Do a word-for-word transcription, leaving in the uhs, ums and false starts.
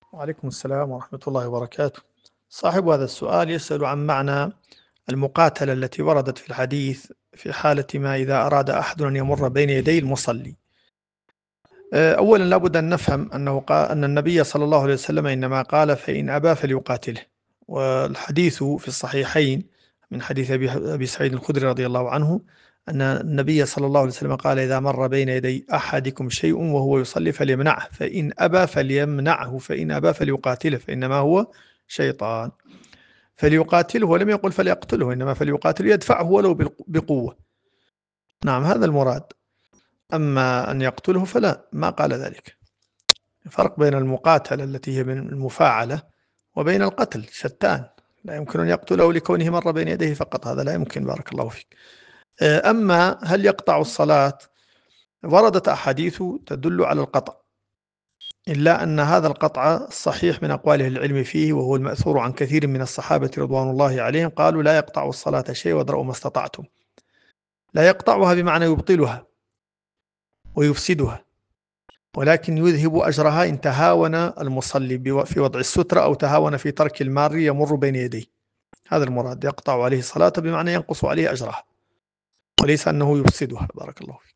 وعليكم السلام ورحمة الله وبركاته. صاحب هذا السؤال يسأل عن معنى المقاتلة التي وردت في الحديث في حالة ما إذا أراد أحد أن يمر بين يدي المصلي. آه، أولا لابد أن نفهم أنه قال أن النبي صلى الله عليه وسلم إنما قال فإن أبى فليقاتله، والحديث في الصحيحين من حديث أبي أبي سعيد الخدري رضي الله عنه أن النبي صلى الله عليه وسلم قال إذا مر بين يدي أحدكم شيء وهو يصلي فليمنعه، فإن أبى فليمنعه، فإن أبى فليقاتله فإنما هو شيطان. فليقاتله ولم يقل فليقتله، إنما فليقاتله يدفعه ولو بقوة. نعم هذا المراد، أما أن يقتله فلا، ما قال ذلك. فرق بين المقاتلة التي هي من المفاعلة وبين القتل، شتان. لا يمكن أن يقتله لكونه مر بين يديه فقط، هذا لا يمكن. بارك الله فيك. أما هل يقطع الصلاة؟ وردت أحاديث تدل على القطع، إلا أن هذا القطع الصحيح من أقوال العلم فيه، وهو المأثور عن كثير من الصحابة رضوان الله عليهم، قالوا لا يقطع الصلاة شيء وادرؤوا ما استطعتم. لا يقطعها بمعنى يبطلها ويفسدها، ولكن يذهب أجرها إن تهاون المصلي في وضع السترة أو تهاون في ترك المار يمر بين يديه. هذا المراد، يقطع عليه الصلاة بمعنى ينقص عليه أجرها، وليس أنه يفسدها. بارك الله فيك.